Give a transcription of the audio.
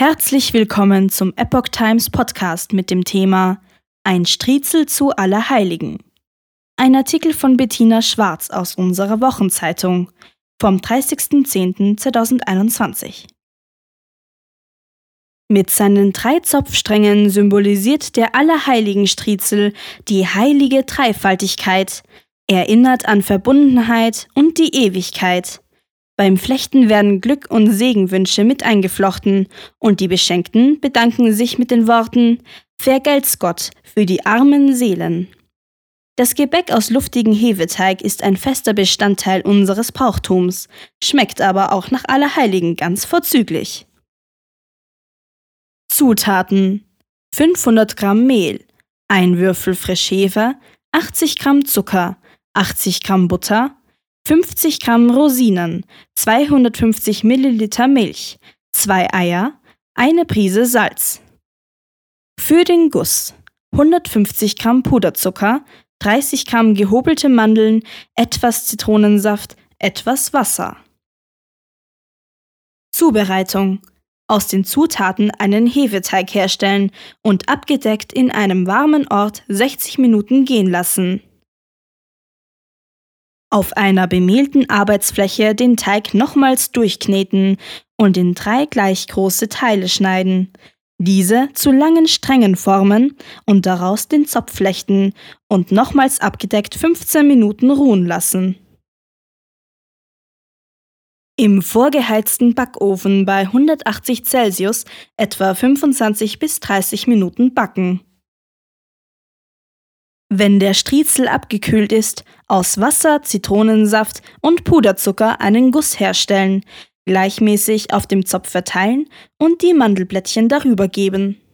Herzlich willkommen zum Epoch Times Podcast mit dem Thema Ein Striezel zu Allerheiligen. Ein Artikel von Bettina Schwarz aus unserer Wochenzeitung vom 30.10.2021. Mit seinen 3 Zopfsträngen symbolisiert der Allerheiligenstriezel die heilige Dreifaltigkeit, erinnert an Verbundenheit und die Ewigkeit. Beim Flechten werden Glück- und Segenwünsche mit eingeflochten und die Beschenkten bedanken sich mit den Worten »Vergelt's Gott für die armen Seelen«. Das Gebäck aus luftigem Hefeteig ist ein fester Bestandteil unseres Brauchtums, schmeckt aber auch nach Allerheiligen ganz vorzüglich. Zutaten: 500 Gramm Mehl, 1 Würfel Frischhefe, 80 Gramm Zucker, 80 Gramm Butter, 50 Gramm Rosinen, 250 Milliliter Milch, 2 Eier, 1 Prise Salz. Für den Guss: 150 Gramm Puderzucker, 30 Gramm gehobelte Mandeln, etwas Zitronensaft, etwas Wasser. Zubereitung: Aus den Zutaten einen Hefeteig herstellen und abgedeckt in einem warmen Ort 60 Minuten gehen lassen. Auf einer bemehlten Arbeitsfläche den Teig nochmals durchkneten und in 3 gleich große Teile schneiden. Diese zu langen Strängen formen und daraus den Zopf flechten und nochmals abgedeckt 15 Minuten ruhen lassen. Im vorgeheizten Backofen bei 180 Celsius etwa 25 bis 30 Minuten backen. Wenn der Striezel abgekühlt ist, aus Wasser, Zitronensaft und Puderzucker einen Guss herstellen, gleichmäßig auf dem Zopf verteilen und die Mandelblättchen darüber geben.